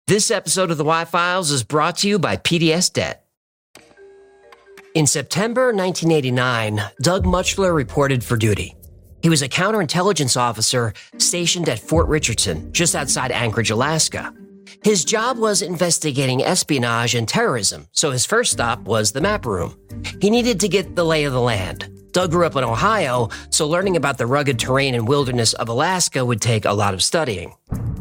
This episode of the Y-Files is brought to you by PDS Debt. In September 1989, Doug Muchler reported for duty. He was a counterintelligence officer stationed at Fort Richardson, just outside Anchorage, Alaska. His job was investigating espionage and terrorism, so his first stop was the map room. He needed to get the lay of the land. Doug grew up in Ohio, so learning about the rugged terrain and wilderness of Alaska would take a lot of studying.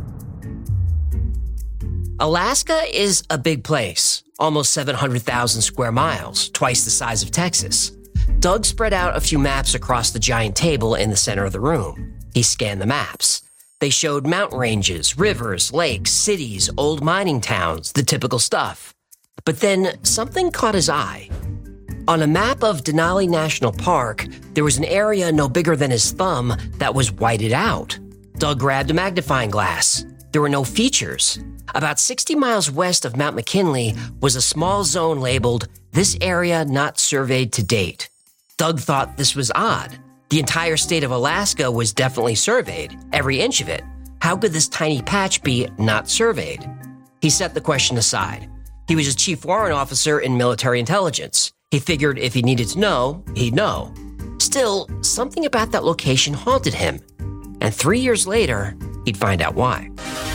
Alaska is a big place, almost 700,000 square miles, twice the size of Texas. Doug spread out a few maps across the giant table in the center of the room. He scanned the maps. They showed mountain ranges, rivers, lakes, cities, old mining towns, the typical stuff. But then something caught his eye. On a map of Denali National Park, there was an area no bigger than his thumb that was whited out. Doug grabbed a magnifying glass. There were no features. About 60 miles west of Mount McKinley was a small zone labeled, "This area not surveyed to date." Doug thought this was odd. The entire state of Alaska was definitely surveyed, every inch of it. How could this tiny patch be not surveyed? He set the question aside. He was a chief warrant officer in military intelligence. He figured if he needed to know, he'd know. Still, something about that location haunted him. And 3 years later, he'd find out why.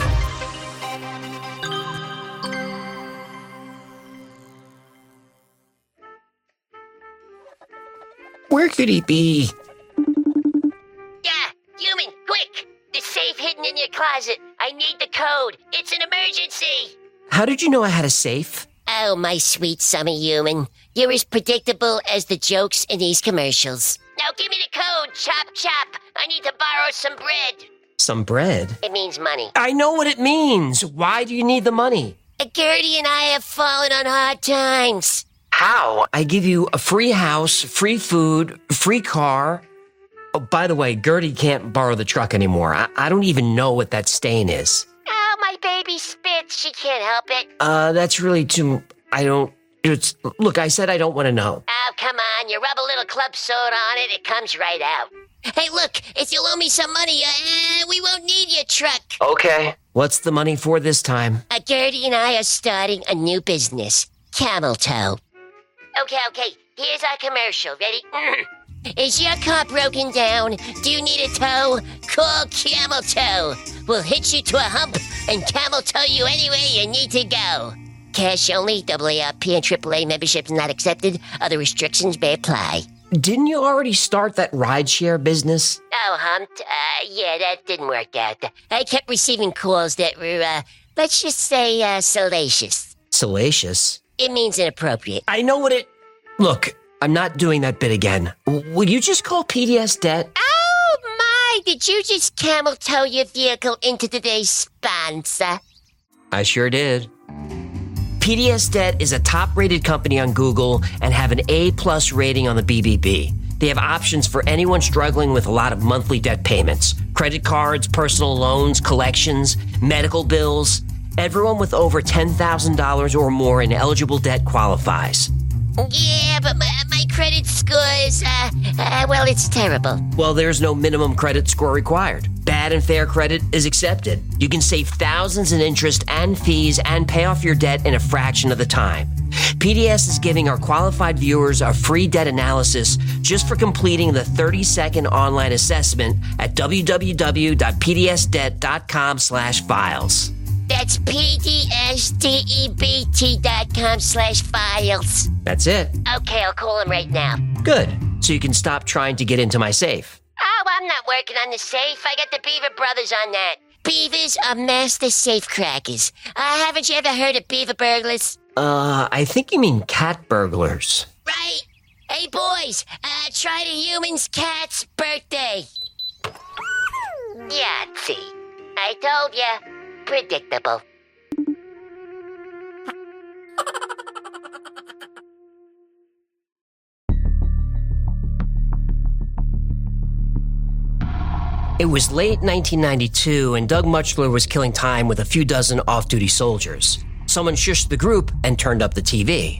Where could he be? Yeah, human, quick! The safe hidden in your closet. I need the code. It's an emergency! How did you know I had a safe? Oh, my sweet summer human. You're as predictable as the jokes in these commercials. Now give me the code, chop chop. I need to borrow some bread. Some bread? It means money. I know what it means. Why do you need the money? Gertie and I have fallen on hard times. How? I give you a free house, free food, free car. Oh, by the way, Gertie can't borrow the truck anymore. I don't even know what that stain is. Oh, my baby spits. She can't help it. That's really too... Look, I said I don't want to know. Oh, come on. You rub a little club soda on it, it comes right out. Hey, look, if you'll owe me some money, we won't need your truck. Okay. What's the money for this time? Gertie and I are starting a new business. Camel Toe. Okay. Here's our commercial. Ready? Is your car broken down? Do you need a tow? Call Camel Toe. We'll hitch you to a hump and camel tow you anywhere you need to go. Cash only, AARP and AAA memberships not accepted. Other restrictions may apply. Didn't you already start that rideshare business? Oh, humped. Yeah, that didn't work out. I kept receiving calls that were, let's just say, salacious. Salacious? It means inappropriate. I know what it... Look, I'm not doing that bit again. Will you just call PDS Debt? Oh, my! Did you just camel tow your vehicle into today's sponsor? I sure did. PDS Debt is a top-rated company on Google and have an A+ rating on the BBB. They have options for anyone struggling with a lot of monthly debt payments. Credit cards, personal loans, collections, medical bills. Everyone with over $10,000 or more in eligible debt qualifies. Yeah, but my credit score is, well, it's terrible. Well, there's no minimum credit score required. Bad and fair credit is accepted. You can save thousands in interest and fees and pay off your debt in a fraction of the time. PDS is giving our qualified viewers a free debt analysis just for completing the 30-second online assessment at www.pdsdebt.com/files. That's pdsdebt.com/files. That's it. Okay, I'll call him right now. Good. So you can stop trying to get into my safe. Oh, I'm not working on the safe. I got the Beaver Brothers on that. Beavers are master safe crackers. Haven't you ever heard of beaver burglars? I think you mean cat burglars. Right. Hey, boys, try the human's cat's birthday. Yahtzee. I told ya. Predictable. It was late 1992, and Doug Muchler was killing time with a few dozen off-duty soldiers. Someone shushed the group and turned up the TV.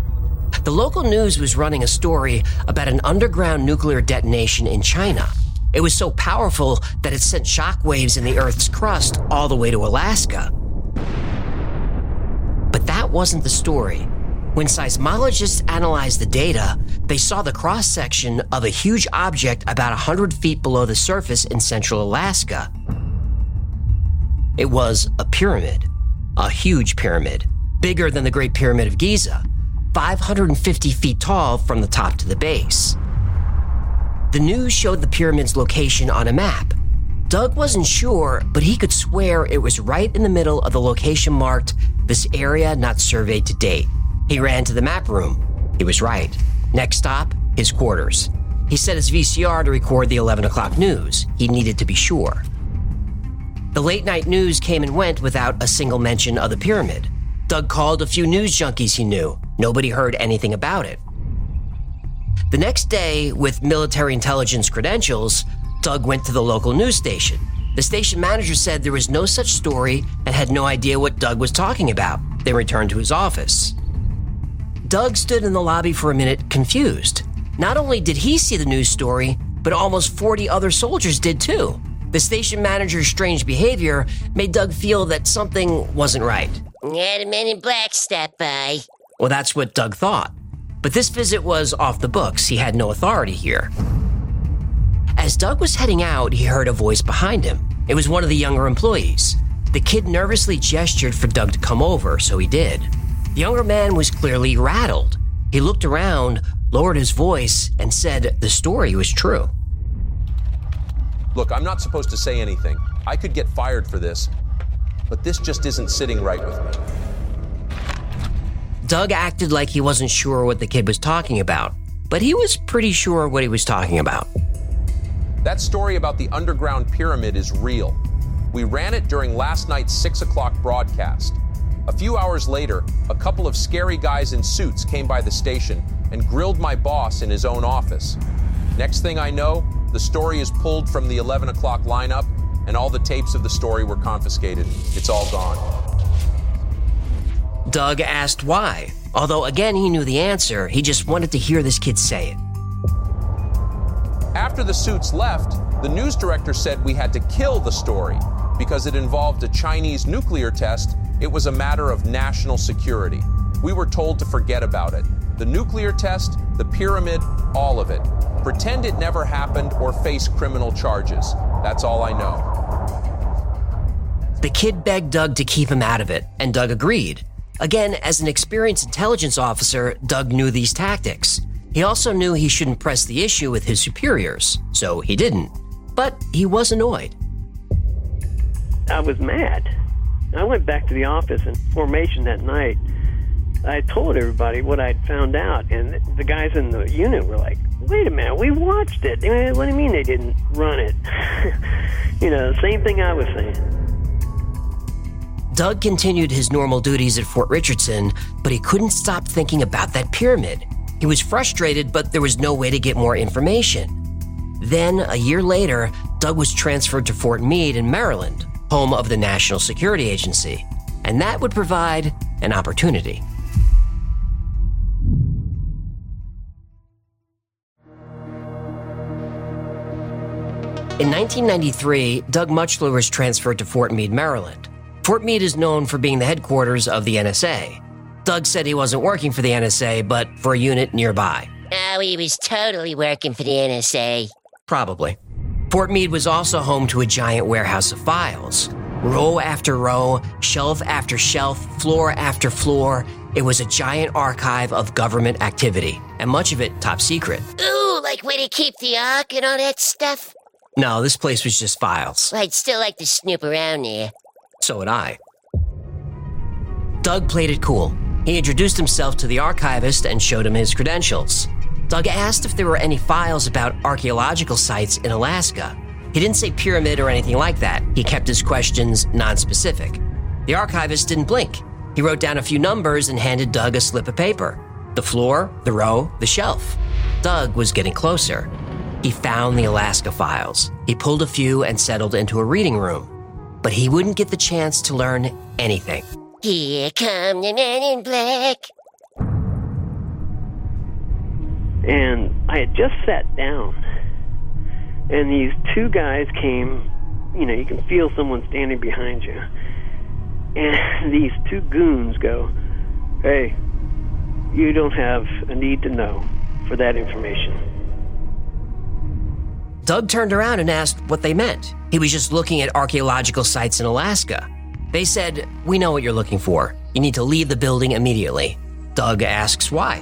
The local news was running a story about an underground nuclear detonation in China. It was so powerful that it sent shockwaves in the Earth's crust all the way to Alaska. But that wasn't the story. When seismologists analyzed the data, they saw the cross-section of a huge object about 100 feet below the surface in central Alaska. It was a pyramid, a huge pyramid, bigger than the Great Pyramid of Giza, 550 feet tall from the top to the base. The news showed the pyramid's location on a map. Doug wasn't sure, but he could swear it was right in the middle of the location marked, "This area not surveyed to date." He ran to the map room. He was right. Next stop, his quarters. He set his VCR to record the 11 o'clock news. He needed to be sure. The late night news came and went without a single mention of the pyramid. Doug called a few news junkies he knew. Nobody heard anything about it. The next day, with military intelligence credentials, Doug went to the local news station. The station manager said there was no such story and had no idea what Doug was talking about, then returned to his office. Doug stood in the lobby for a minute, confused. Not only did he see the news story, but almost 40 other soldiers did too. The station manager's strange behavior made Doug feel that something wasn't right. Had a Men in Black stop by. Well, that's what Doug thought. But this visit was off the books. He had no authority here. As Doug was heading out, he heard a voice behind him. It was one of the younger employees. The kid nervously gestured for Doug to come over, so he did. The younger man was clearly rattled. He looked around, lowered his voice, and said the story was true. Look, I'm not supposed to say anything. I could get fired for this, but this just isn't sitting right with me. Doug acted like he wasn't sure what the kid was talking about, but he was pretty sure what he was talking about. That story about the underground pyramid is real. We ran it during last night's 6 o'clock broadcast. A few hours later, a couple of scary guys in suits came by the station and grilled my boss in his own office. Next thing I know, the story is pulled from the 11 o'clock lineup, and all the tapes of the story were confiscated. It's all gone. Doug asked why. Although, again, he knew the answer, he just wanted to hear this kid say it. After the suits left, the news director said we had to kill the story because it involved a Chinese nuclear test. It was a matter of national security. We were told to forget about it. The nuclear test, the pyramid, all of it. Pretend it never happened or face criminal charges. That's all I know. The kid begged Doug to keep him out of it, and Doug agreed. Again, as an experienced intelligence officer, Doug knew these tactics. He also knew he shouldn't press the issue with his superiors, so he didn't. But he was annoyed. I was mad. I went back to the office in formation that night. I told everybody what I'd found out, and the guys in the unit were like, wait a minute, we watched it. What do you mean they didn't run it? Same thing I was saying. Doug continued his normal duties at Fort Richardson, but he couldn't stop thinking about that pyramid. He was frustrated, but there was no way to get more information. Then, a year later, Doug was transferred to Fort Meade in Maryland, home of the National Security Agency, and that would provide an opportunity. In 1993, Doug Muchler was transferred to Fort Meade, Maryland. Fort Meade is known for being the headquarters of the NSA. Doug said he wasn't working for the NSA, but for a unit nearby. Oh, he was totally working for the NSA. Probably. Fort Meade was also home to a giant warehouse of files. Row after row, shelf after shelf, floor after floor. It was a giant archive of government activity, and much of it top secret. Ooh, like where they keep the Ark and all that stuff? No, this place was just files. Well, I'd still like to snoop around there. So would I. Doug played it cool. He introduced himself to the archivist and showed him his credentials. Doug asked if there were any files about archaeological sites in Alaska. He didn't say pyramid or anything like that. He kept his questions non-specific. The archivist didn't blink. He wrote down a few numbers and handed Doug a slip of paper. The floor, the row, the shelf. Doug was getting closer. He found the Alaska files. He pulled a few and settled into a reading room. But he wouldn't get the chance to learn anything. Here come the men in black. And I had just sat down And these two guys came, you can feel someone standing behind you. And these two goons go, "Hey, you don't have a need to know for that information." Doug turned around and asked what they meant. He was just looking at archaeological sites in Alaska. They said, "We know what you're looking for. You need to leave the building immediately." Doug asks why.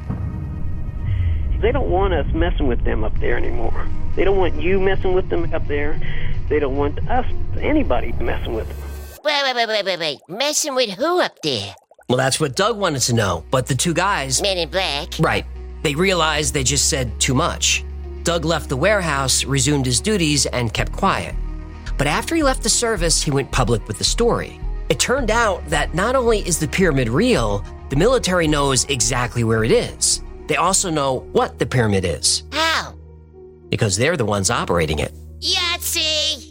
They don't want us messing with them up there anymore. They don't want you messing with them up there. They don't want us, anybody, messing with them. Wait. Messing with who up there? Well, that's what Doug wanted to know, but the two guys... Men in black? Right. They realized they just said too much. Doug left the warehouse, resumed his duties, and kept quiet. But after he left the service, he went public with the story. It turned out that not only is the pyramid real, the military knows exactly where it is. They also know what the pyramid is. How? Because they're the ones operating it. Yahtzee!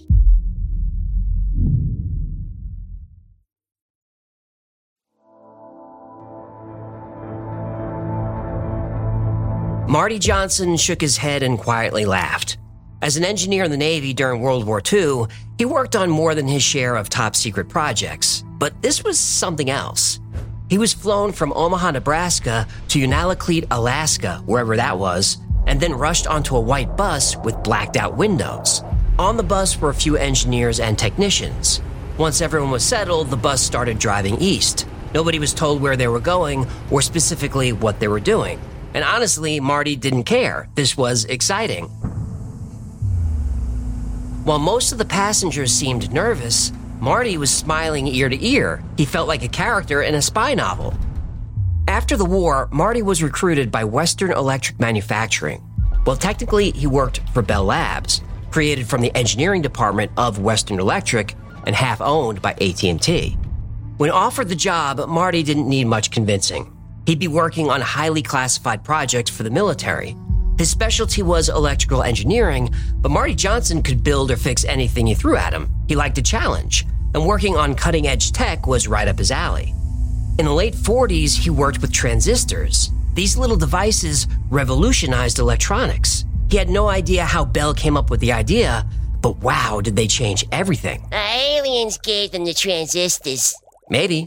Marty Johnson shook his head and quietly laughed. As an engineer in the Navy during World War II, he worked on more than his share of top-secret projects. But this was something else. He was flown from Omaha, Nebraska to Unalakleet, Alaska, wherever that was, and then rushed onto a white bus with blacked-out windows. On the bus were a few engineers and technicians. Once everyone was settled, the bus started driving east. Nobody was told where they were going or specifically what they were doing. And honestly, Marty didn't care. This was exciting. While most of the passengers seemed nervous, Marty was smiling ear to ear. He felt like a character in a spy novel. After the war, Marty was recruited by Western Electric Manufacturing. Well, technically, he worked for Bell Labs, created from the engineering department of Western Electric and half owned by AT&T. When offered the job, Marty didn't need much convincing. He'd be working on highly classified projects for the military. His specialty was electrical engineering, but Marty Johnson could build or fix anything you threw at him. He liked a challenge, and working on cutting-edge tech was right up his alley. In the late 40s, he worked with transistors. These little devices revolutionized electronics. He had no idea how Bell came up with the idea, but wow, did they change everything. Aliens gave them the transistors. Maybe.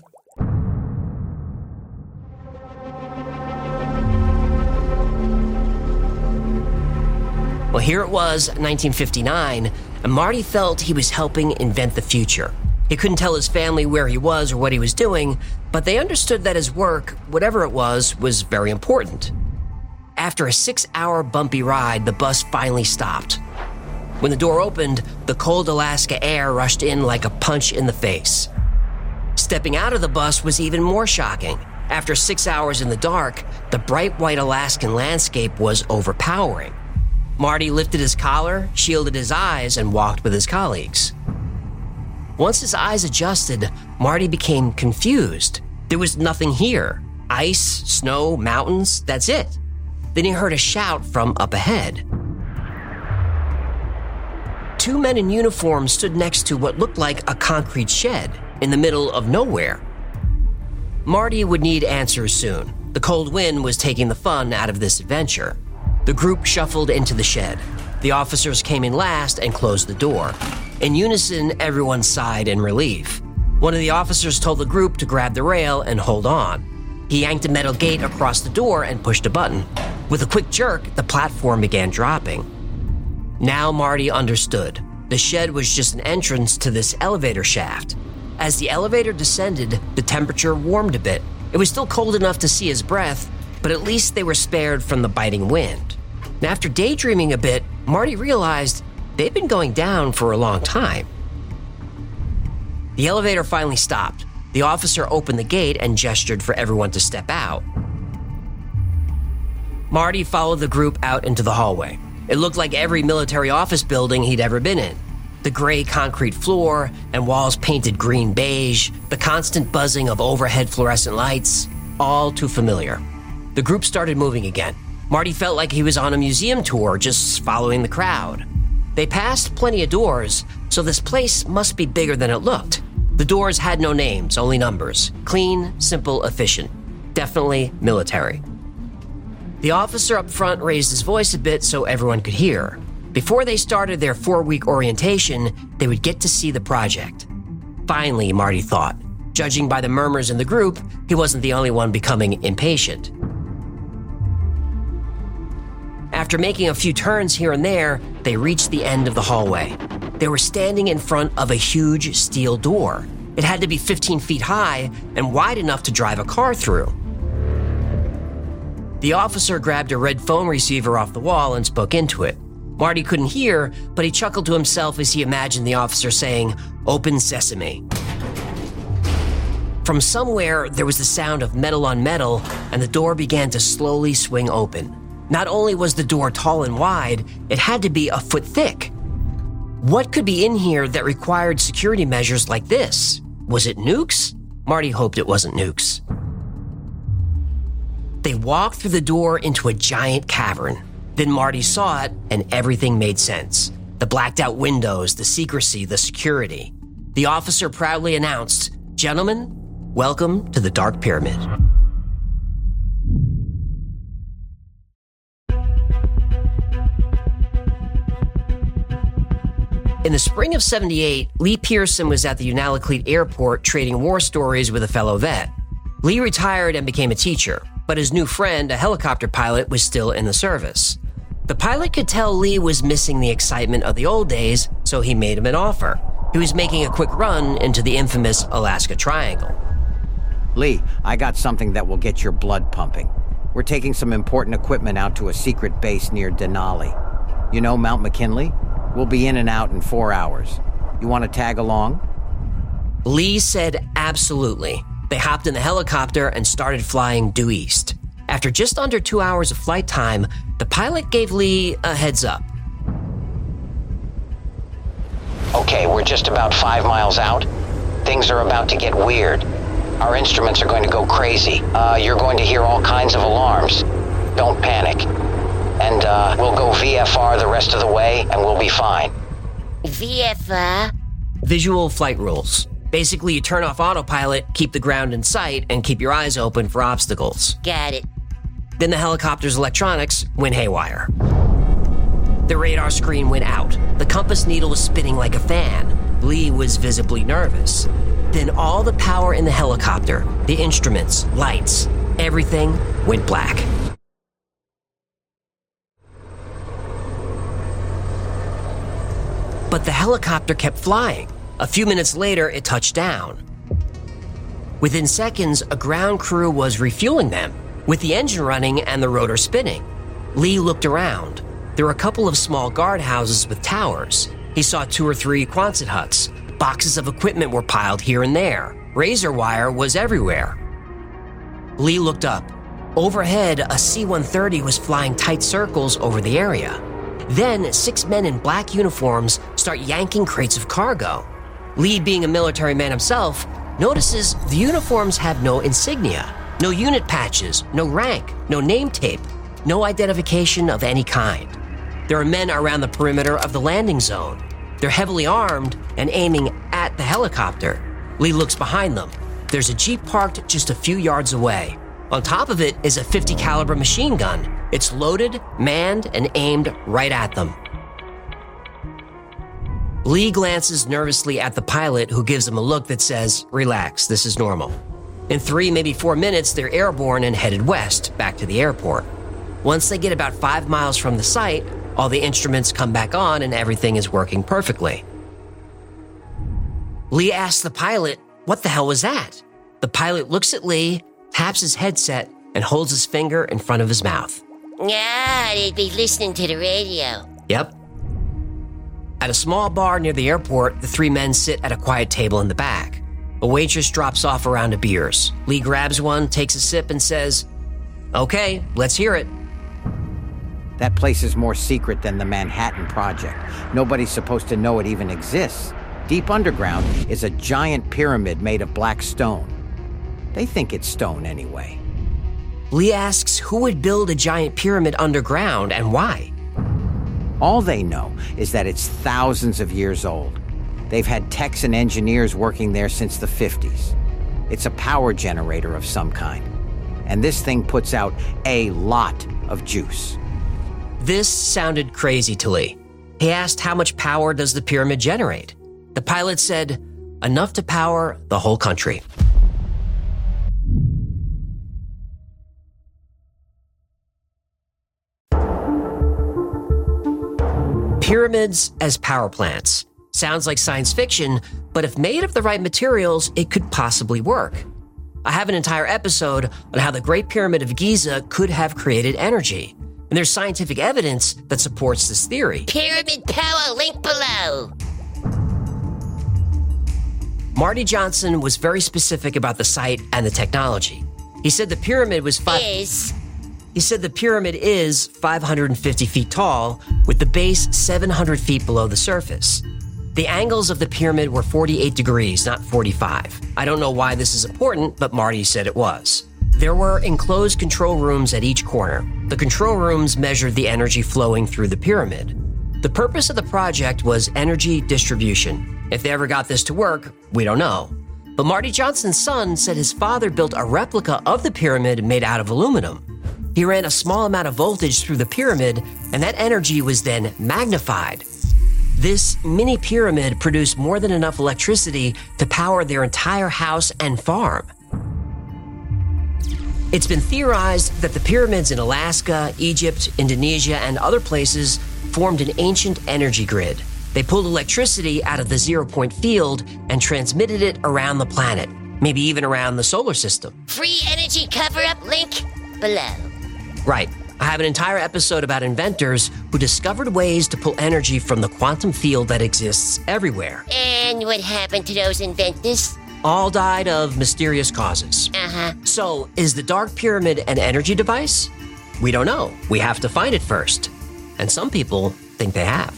Well, here it was, 1959, and Marty felt he was helping invent the future. He couldn't tell his family where he was or what he was doing, but they understood that his work, whatever it was very important. After a 6-hour bumpy ride, the bus finally stopped. When the door opened, the cold Alaska air rushed in like a punch in the face. Stepping out of the bus was even more shocking. After 6 hours in the dark, the bright white Alaskan landscape was overpowering. Marty lifted his collar, shielded his eyes, and walked with his colleagues. Once his eyes adjusted, Marty became confused. There was nothing here. Ice, snow, mountains, that's it. Then he heard a shout from up ahead. Two men in uniform stood next to what looked like a concrete shed in the middle of nowhere. Marty would need answers soon. The cold wind was taking the fun out of this adventure. The group shuffled into the shed. The officers came in last and closed the door. In unison, everyone sighed in relief. One of the officers told the group to grab the rail and hold on. He yanked a metal gate across the door and pushed a button. With a quick jerk, the platform began dropping. Now Marty understood. The shed was just an entrance to this elevator shaft. As the elevator descended, the temperature warmed a bit. It was still cold enough to see his breath, but at least they were spared from the biting wind. And after daydreaming a bit, Marty realized they'd been going down for a long time. The elevator finally stopped. The officer opened the gate and gestured for everyone to step out. Marty followed the group out into the hallway. It looked like every military office building he'd ever been in. The gray concrete floor and walls painted green beige, the constant buzzing of overhead fluorescent lights, all too familiar. The group started moving again. Marty felt like he was on a museum tour, just following the crowd. They passed plenty of doors, so this place must be bigger than it looked. The doors had no names, only numbers. Clean, simple, efficient. Definitely military. The officer up front raised his voice a bit so everyone could hear. Before they started their 4-week orientation, they would get to see the project. Finally, Marty thought. Judging by the murmurs in the group, he wasn't the only one becoming impatient. After making a few turns here and there, they reached the end of the hallway. They were standing in front of a huge steel door. It had to be 15 feet high and wide enough to drive a car through. The officer grabbed a red phone receiver off the wall and spoke into it. Marty couldn't hear, but he chuckled to himself as he imagined the officer saying, "Open sesame." From somewhere, there was the sound of metal on metal, and the door began to slowly swing open. Not only was the door tall and wide, it had to be a foot thick. What could be in here that required security measures like this? Was it nukes? Marty hoped it wasn't nukes. They walked through the door into a giant cavern. Then Marty saw it, and everything made sense. The blacked-out windows, the secrecy, the security. The officer proudly announced, "Gentlemen, welcome to the Dark Pyramid." In the spring of '78, Lee Pearson was at the Unalakleet Airport trading war stories with a fellow vet. Lee retired and became a teacher, but his new friend, a helicopter pilot, was still in the service. The pilot could tell Lee was missing the excitement of the old days, so he made him an offer. He was making a quick run into the infamous Alaska Triangle. Lee, I got something that will get your blood pumping. We're taking some important equipment out to a secret base near Denali. You know Mount McKinley? We'll be in and out in 4 hours. You want to tag along? Lee said absolutely. They hopped in the helicopter and started flying due east. After just under 2 hours of flight time, the pilot gave Lee a heads up. Okay, we're just about 5 miles out. Things are about to get weird. Our instruments are going to go crazy. You're going to hear all kinds of alarms. Don't panic. And we'll go VFR the rest of the way, and we'll be fine. VFR? Visual flight rules. Basically, you turn off autopilot, keep the ground in sight, and keep your eyes open for obstacles. Got it. Then the helicopter's electronics went haywire. The radar screen went out. The compass needle was spinning like a fan. Lee was visibly nervous. Then all the power in the helicopter, the instruments, lights, everything went black. But the helicopter kept flying. A few minutes later, it touched down. Within seconds, a ground crew was refueling them, with the engine running and the rotor spinning. Lee looked around. There were a couple of small guardhouses with towers. He saw 2 or 3 Quonset huts. Boxes of equipment were piled here and there. Razor wire was everywhere. Lee looked up. Overhead, a C-130 was flying tight circles over the area. Then 6 men in black uniforms start yanking crates of cargo. Lee, being a military man himself, notices the uniforms have no insignia, no unit patches, no rank, no name tape, no identification of any kind. There are men around the perimeter of the landing zone. They're heavily armed and aiming at the helicopter. Lee looks behind them. There's a Jeep parked just a few yards away. On top of it is a .50 caliber machine gun. It's loaded, manned, and aimed right at them. Lee glances nervously at the pilot, who gives him a look that says, "Relax, this is normal." In 3, maybe 4 minutes, they're airborne and headed west, back to the airport. Once they get about 5 miles from the site, all the instruments come back on and everything is working perfectly. Lee asks the pilot, "What the hell was that?" The pilot looks at Lee, taps his headset, and holds his finger in front of his mouth. Ah, they'd be listening to the radio. Yep. At a small bar near the airport, the 3 men sit at a quiet table in the back. A waitress drops off a round of beers. Lee grabs one, takes a sip, and says, "Okay, let's hear it." That place is more secret than the Manhattan Project. Nobody's supposed to know it even exists. Deep underground is a giant pyramid made of black stone. They think it's stone anyway. Lee asks who would build a giant pyramid underground and why. All they know is that it's thousands of years old. They've had techs and engineers working there since the 50s. It's a power generator of some kind. And this thing puts out a lot of juice. This sounded crazy to Lee. He asked how much power does the pyramid generate. The pilot said, enough to power the whole country. Pyramids as power plants. Sounds like science fiction, but if made of the right materials, it could possibly work. I have an entire episode on how the Great Pyramid of Giza could have created energy, and there's scientific evidence that supports this theory. Pyramid power, link below. Marty Johnson was very specific about the site and the technology. He said the pyramid was He said the pyramid is 550 feet tall, with the base 700 feet below the surface. The angles of the pyramid were 48 degrees, not 45. I don't know why this is important, but Marty said it was. There were enclosed control rooms at each corner. The control rooms measured the energy flowing through the pyramid. The purpose of the project was energy distribution. If they ever got this to work, we don't know. But Marty Johnson's son said his father built a replica of the pyramid made out of aluminum. He ran a small amount of voltage through the pyramid, and that energy was then magnified. This mini pyramid produced more than enough electricity to power their entire house and farm. It's been theorized that the pyramids in Alaska, Egypt, Indonesia, and other places formed an ancient energy grid. They pulled electricity out of the zero-point field and transmitted it around the planet, maybe even around the solar system. Free energy cover-up, link below. Right. I have an entire episode about inventors who discovered ways to pull energy from the quantum field that exists everywhere. And what happened to those inventors? All died of mysterious causes. So, is the Dark Pyramid an energy device? We don't know. We have to find it first. And some people think they have.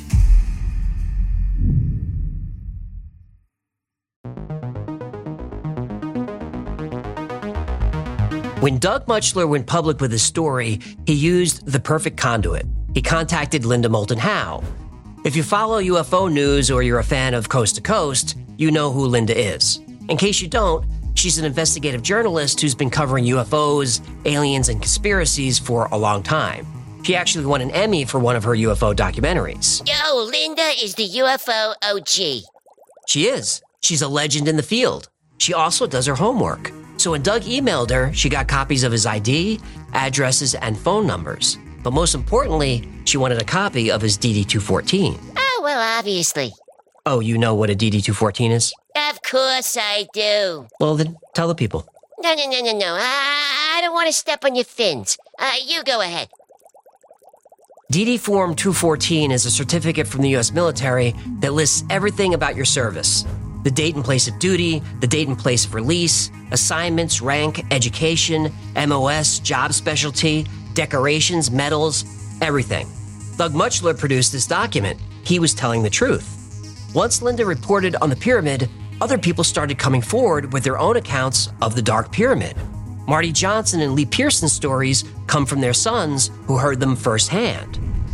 When Doug Mutchler went public with his story, he used the perfect conduit. He contacted Linda Moulton Howe. If you follow UFO news or you're a fan of Coast to Coast, you know who Linda is. In case you don't, she's an investigative journalist who's been covering UFOs, aliens, and conspiracies for a long time. She actually won an Emmy for one of her UFO documentaries. Yo, Linda is the UFO OG. She is. She's a legend in the field. She also does her homework. So when Doug emailed her, she got copies of his ID, addresses, and phone numbers. But most importantly, she wanted a copy of his DD-214. Oh, well, obviously. Oh, you know what a DD-214 is? Of course I do. Well, then tell the people. No. I don't want to step on your fins. You go ahead. DD Form 214 is a certificate from the U.S. military that lists everything about your service. The date and place of duty, the date and place of release, assignments, rank, education, MOS, job specialty, decorations, medals, everything. Doug Mutchler produced this document. He was telling the truth. Once Linda reported on the pyramid, other people started coming forward with their own accounts of the Dark Pyramid. Marty Johnson and Lee Pearson's stories come from their sons who heard them firsthand.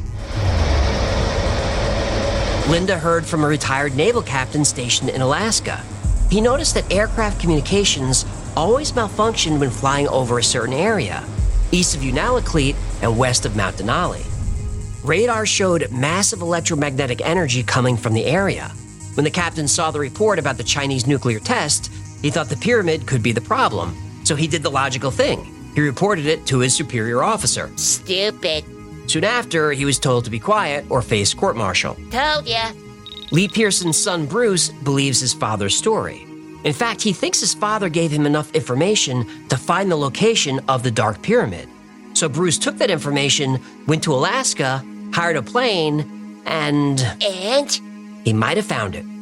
Linda heard from a retired naval captain stationed in Alaska. He noticed that aircraft communications always malfunctioned when flying over a certain area, east of Unalakleet and west of Mount Denali. Radar showed massive electromagnetic energy coming from the area. When the captain saw the report about the Chinese nuclear test, he thought the pyramid could be the problem, so he did the logical thing. He reported it to his superior officer. Stupid. Soon after, he was told to be quiet or face court-martial. Told ya. Lee Pearson's son, Bruce, believes his father's story. In fact, he thinks his father gave him enough information to find the location of the Dark Pyramid. So Bruce took that information, went to Alaska, hired a plane, and he might have found it.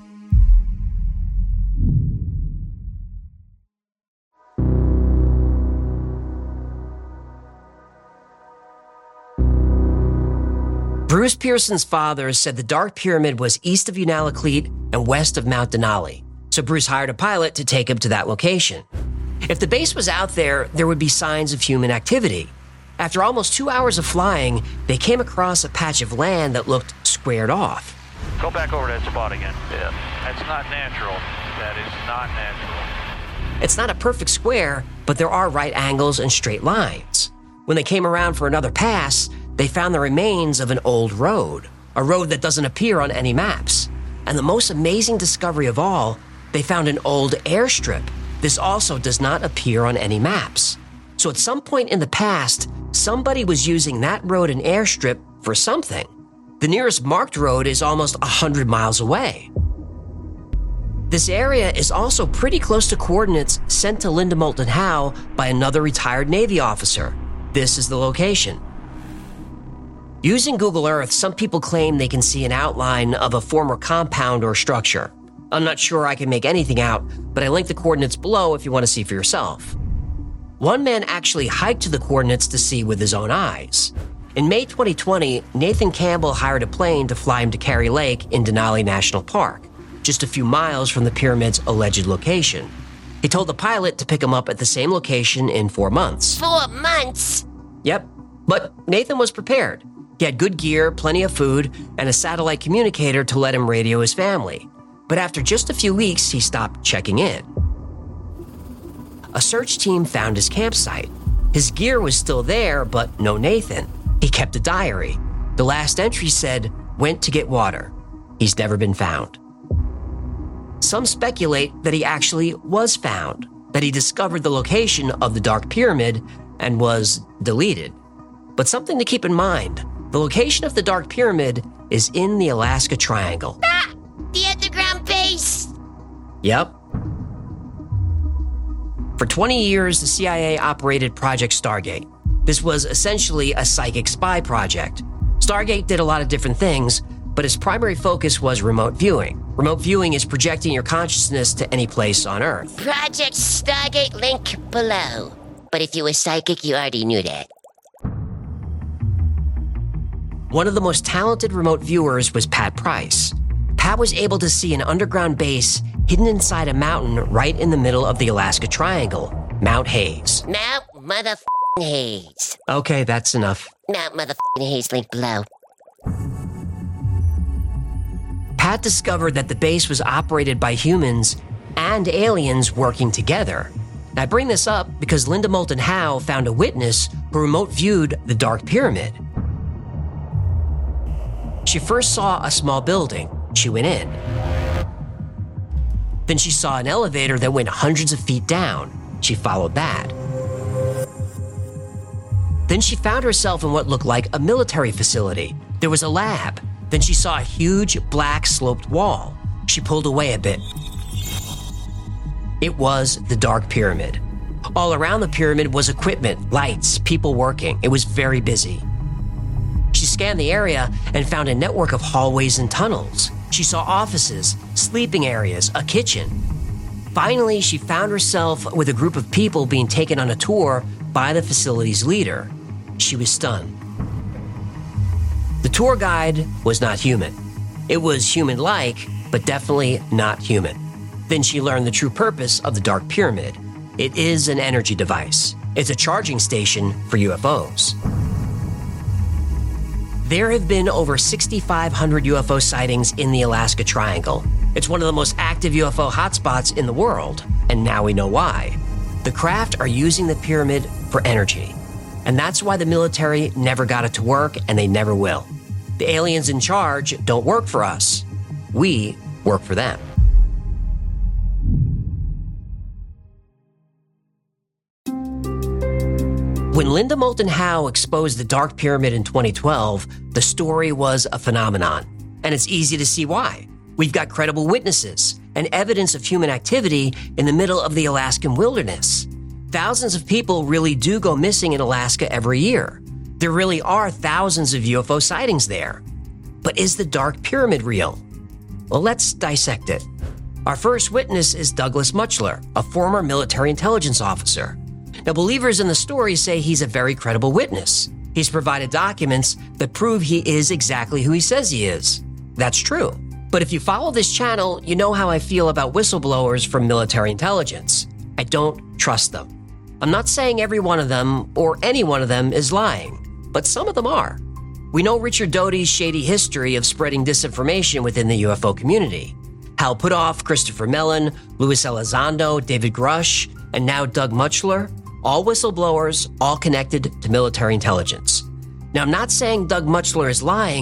Bruce Pearson's father said the Dark Pyramid was east of Unalakleet and west of Mount Denali, so Bruce hired a pilot to take him to that location. If the base was out there, there would be signs of human activity. After almost 2 hours of flying, they came across a patch of land that looked squared off. Go back over that spot again. Yeah. That's not natural. That is not natural. It's not a perfect square, but there are right angles and straight lines. When they came around for another pass, they found the remains of an old road. a road that doesn't appear on any maps. And the most amazing discovery of all, they found an old airstrip. This also does not appear on any maps. So at some point in the past, somebody was using that road and airstrip for something. The nearest marked road is almost 100 miles away. This area is also pretty close to coordinates sent to Linda Moulton Howe by another retired Navy officer. This is the location. Using Google Earth, some people claim they can see an outline of a former compound or structure. I'm not sure I can make anything out, but I linked the coordinates below if you want to see for yourself. One man actually hiked to the coordinates to see with his own eyes. In May 2020, Nathan Campbell hired a plane to fly him to Kari Lake in Denali National Park, just a few miles from the pyramid's alleged location. He told the pilot to pick him up at the same location in 4 months. 4 months? Yep, but Nathan was prepared. He had good gear, plenty of food, and a satellite communicator to let him radio his family. But after just a few weeks, he stopped checking in. A search team found his campsite. His gear was still there, but no Nathan. He kept a diary. The last entry said, "Went to get water." He's never been found. Some speculate that he actually was found, that he discovered the location of the Dark Pyramid and was deleted. But something to keep in mind, the location of the Dark Pyramid is in the Alaska Triangle. Ah! The underground base! Yep. For 20 years, the CIA operated Project Stargate. This was essentially a psychic spy project. Stargate did a lot of different things, but its primary focus was remote viewing. Remote viewing is projecting your consciousness to any place on Earth. Project Stargate link below. But if you were psychic, you already knew that. One of the most talented remote viewers was Pat Price. Pat was able to see an underground base hidden inside a mountain right in the middle of the Alaska Triangle, Mount Hayes. Mount motherfucking Hayes. Okay, that's enough. Mount motherfucking Hayes link below. Pat discovered that the base was operated by humans and aliens working together. I bring this up because Linda Moulton Howe found a witness who remote viewed the Dark Pyramid. She first saw a small building. She went in. Then she saw an elevator that went hundreds of feet down. She followed that. Then she found herself in what looked like a military facility. There was a lab. Then she saw a huge black sloped wall. She pulled away a bit. It was the Dark Pyramid. All around the pyramid was equipment, lights, people working. It was very busy. She scanned the area and found a network of hallways and tunnels. She saw offices, sleeping areas, a kitchen. Finally, she found herself with a group of people being taken on a tour by the facility's leader. She was stunned. The tour guide was not human. It was human-like, but definitely not human. Then she learned the true purpose of the Dark Pyramid. It is an energy device. It's a charging station for UFOs. There have been over 6,500 UFO sightings in the Alaska Triangle. It's one of the most active UFO hotspots in the world, and now we know why. The craft are using the pyramid for energy, and that's why the military never got it to work, and they never will. The aliens in charge don't work for us. We work for them. When Linda Moulton Howe exposed the Dark Pyramid in 2012, the story was a phenomenon. And it's easy to see why. We've got credible witnesses and evidence of human activity in the middle of the Alaskan wilderness. Thousands of people really do go missing in Alaska every year. There really are thousands of UFO sightings there. But is the Dark Pyramid real? Well, let's dissect it. Our first witness is Douglas Mutchler, a former military intelligence officer. Now, believers in the story say he's a very credible witness. He's provided documents that prove he is exactly who he says he is. That's true. But if you follow this channel, you know how I feel about whistleblowers from military intelligence. I don't trust them. I'm not saying every one of them or any one of them is lying, but some of them are. We know Richard Doty's shady history of spreading disinformation within the UFO community. Hal Puthoff, Christopher Mellon, Luis Elizondo, David Grush, and now Doug Mutchler. All whistleblowers, all connected to military intelligence. Now, I'm not saying Doug Mutchler is lying,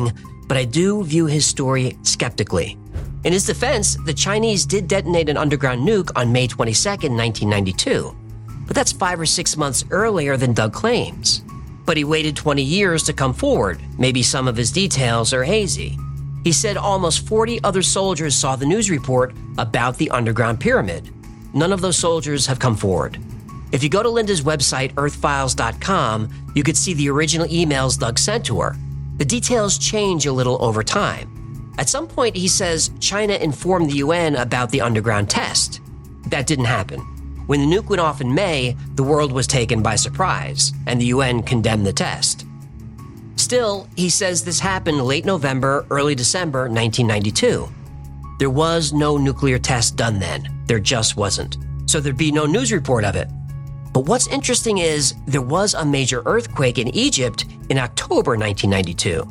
but I do view his story skeptically. In his defense, the Chinese did detonate an underground nuke on May 22, 1992, but that's 5 or 6 months earlier than Doug claims. But he waited 20 years to come forward. Maybe some of his details are hazy. He said almost 40 other soldiers saw the news report about the underground pyramid. None of those soldiers have come forward. If you go to Linda's website, earthfiles.com, you could see the original emails Doug sent to her. The details change a little over time. At some point, he says China informed the UN about the underground test. That didn't happen. When the nuke went off in May, the world was taken by surprise, and the UN condemned the test. Still, he says this happened late November, early December 1992. There was no nuclear test done then. There just wasn't. So there'd be no news report of it. But what's interesting is there was a major earthquake in Egypt in October 1992.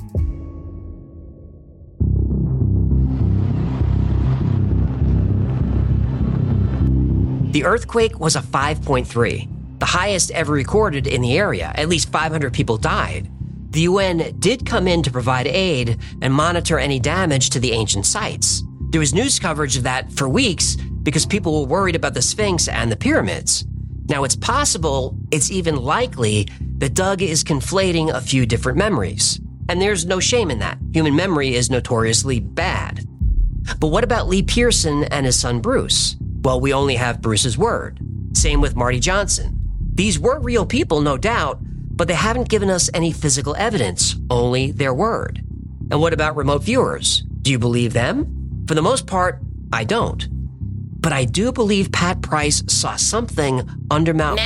The earthquake was a 5.3, the highest ever recorded in the area. At least 500 people died. The UN did come in to provide aid and monitor any damage to the ancient sites. There was news coverage of that for weeks because people were worried about the Sphinx and the pyramids. Now, it's possible, it's even likely, that Doug is conflating a few different memories. And there's no shame in that. Human memory is notoriously bad. But what about Lee Pearson and his son Bruce? Well, we only have Bruce's word. Same with Marty Johnson. These were real people, no doubt, but they haven't given us any physical evidence, only their word. And what about remote viewers? Do you believe them? For the most part, I don't. But I do believe Pat Price saw something under Mount...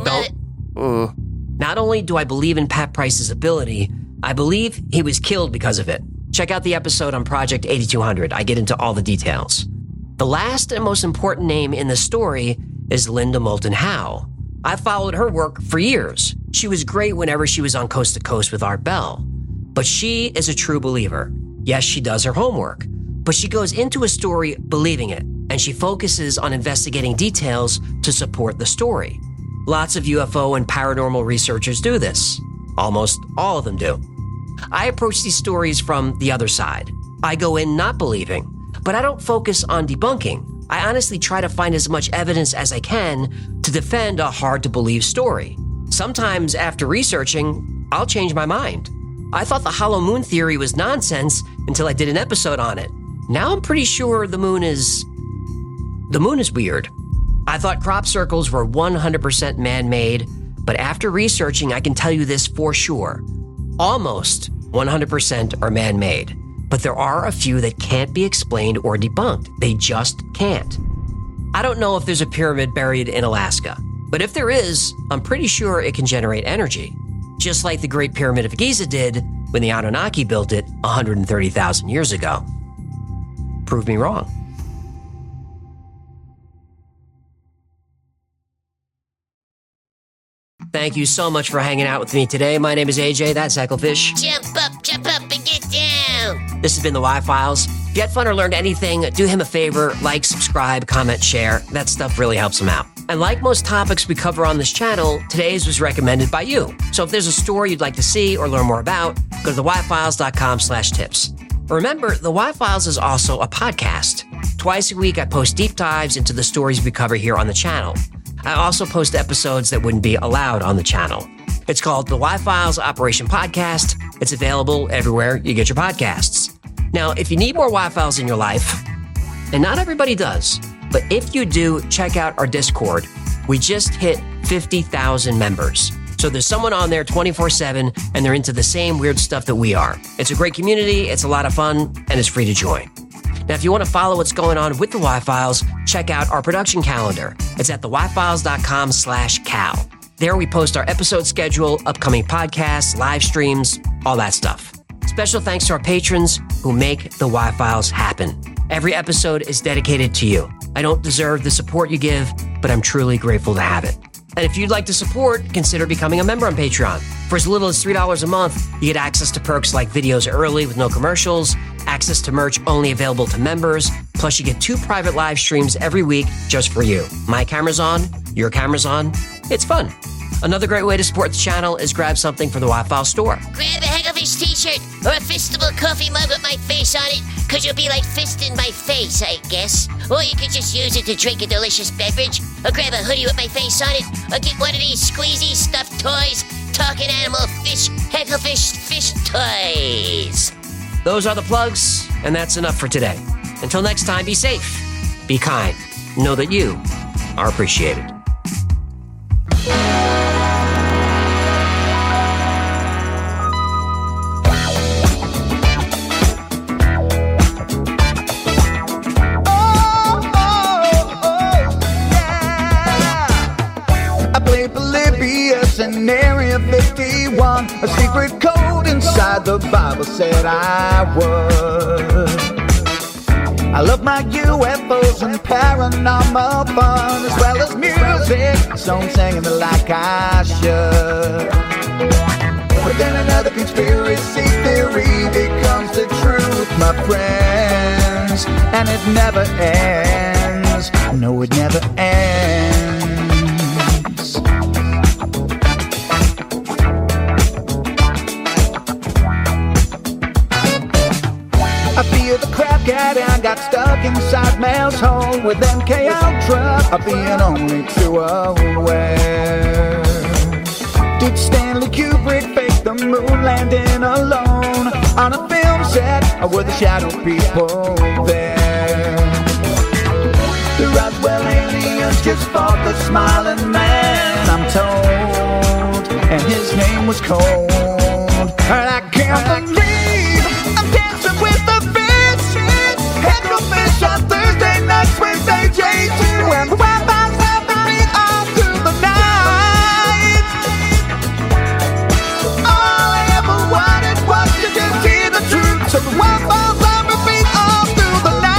Not only do I believe in Pat Price's ability, I believe he was killed because of it. Check out the episode on Project 8200. I get into all the details. The last and most important name in the story is Linda Moulton Howe. I followed her work for years. She was great whenever she was on Coast to Coast with Art Bell. But she is a true believer. Yes, she does her homework, but she goes into a story believing it, and she focuses on investigating details to support the story. Lots of UFO and paranormal researchers do this. Almost all of them do. I approach these stories from the other side. I go in not believing, but I don't focus on debunking. I honestly try to find as much evidence as I can to defend a hard-to-believe story. Sometimes after researching, I'll change my mind. I thought the hollow moon theory was nonsense until I did an episode on it. Now I'm pretty sure the moon is weird. I thought crop circles were 100% man-made, but after researching, I can tell you this for sure. Almost 100% are man-made. But there are a few that can't be explained or debunked. They just can't. I don't know if there's a pyramid buried in Alaska, but if there is, I'm pretty sure it can generate energy, just like the Great Pyramid of Giza did when the Anunnaki built it 130,000 years ago. Prove me wrong. Thank you so much for hanging out with me today. My name is AJ, that's Hecklefish. Jump up, and get down. This has been the Y-Files. If you had fun or learned anything, do him a favor, like, subscribe, comment, share. That stuff really helps him out. And like most topics we cover on this channel, today's was recommended by you. So if there's a story you'd like to see or learn more about, go to theyfiles.com/tips. Remember, The Y-Files is also a podcast. Twice a week, I post deep dives into the stories we cover here on the channel. I also post episodes that wouldn't be allowed on the channel. It's called The Y-Files Operation Podcast. It's available everywhere you get your podcasts. Now, if you need more Y-Files in your life, and not everybody does, but if you do, check out our Discord. We just hit 50,000 members. So there's someone on there 24/7, and they're into the same weird stuff that we are. It's a great community, it's a lot of fun, and it's free to join. Now, if you want to follow what's going on with the Y-Files, check out our production calendar. It's at theyfiles.com/cal. There we post our episode schedule, upcoming podcasts, live streams, all that stuff. Special thanks to our patrons who make the Y-Files happen. Every episode is dedicated to you. I don't deserve the support you give, but I'm truly grateful to have it. And if you'd like to support, consider becoming a member on Patreon. For as little as $3 a month, you get access to perks like videos early with no commercials, access to merch only available to members, plus you get 2 private live streams every week just for you. My camera's on, your camera's on. It's fun. Another great way to support the channel is grab something from the Wildfile store. Grab a Hagglefish t-shirt or a Fistable coffee mug with my face on it, because you'll be like fisting my face, I guess. Or you could just use it to drink a delicious beverage, or grab a hoodie with my face on it, or get one of these squeezy stuffed toys, talking animal fish, Hagglefish fish toys. Those are the plugs, and that's enough for today. Until next time, be safe, be kind, know that you are appreciated. In Area 51, a secret code inside the Bible said I would. I love my UFOs and paranormal fun, as well as music, so I'm singing it like I should. But then another conspiracy theory becomes the truth, my friends, and it never ends. No, it never ends. I feel the crap cat and got stuck inside Mel's hole with MK Ultra. I'm being only too aware. Did Stanley Kubrick fake the moon landing alone on a film set, or were the shadow people there? The Roswell aliens just fought the smiling man, I'm told, and his name was Cold. And I can't believe I'm dancing with the fish. Hagglefish on Thursday nights, Wednesday J2, and the Wi-Fi's helping me all through the night. All I ever wanted was to just hear the truth, so the Wi-Fi's helping me all through the night.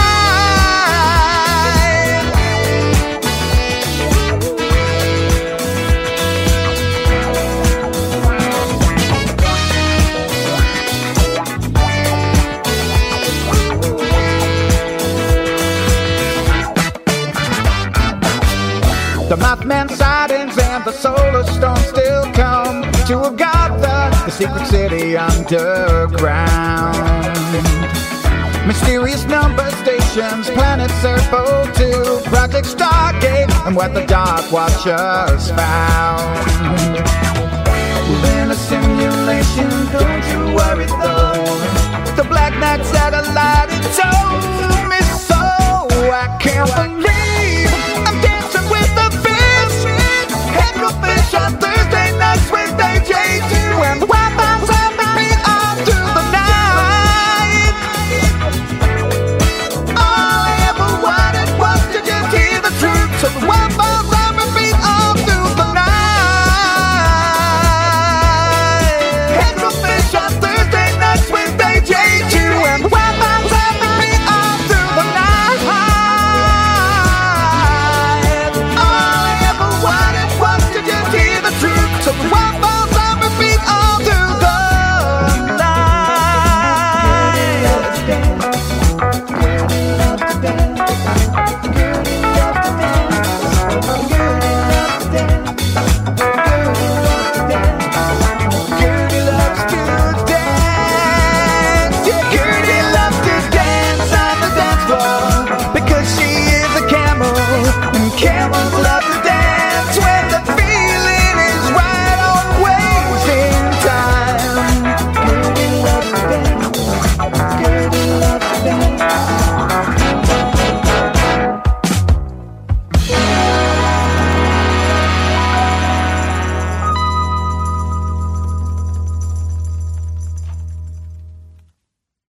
The Mothman sightings and the solar storm still come to Agartha, the secret city underground. Mysterious number stations, Planet Serpo 2, Project Stargate, and what the Dark Watchers found. Within a simulation, don't you worry though. The Black Knight satellite, it told me so. I can't believe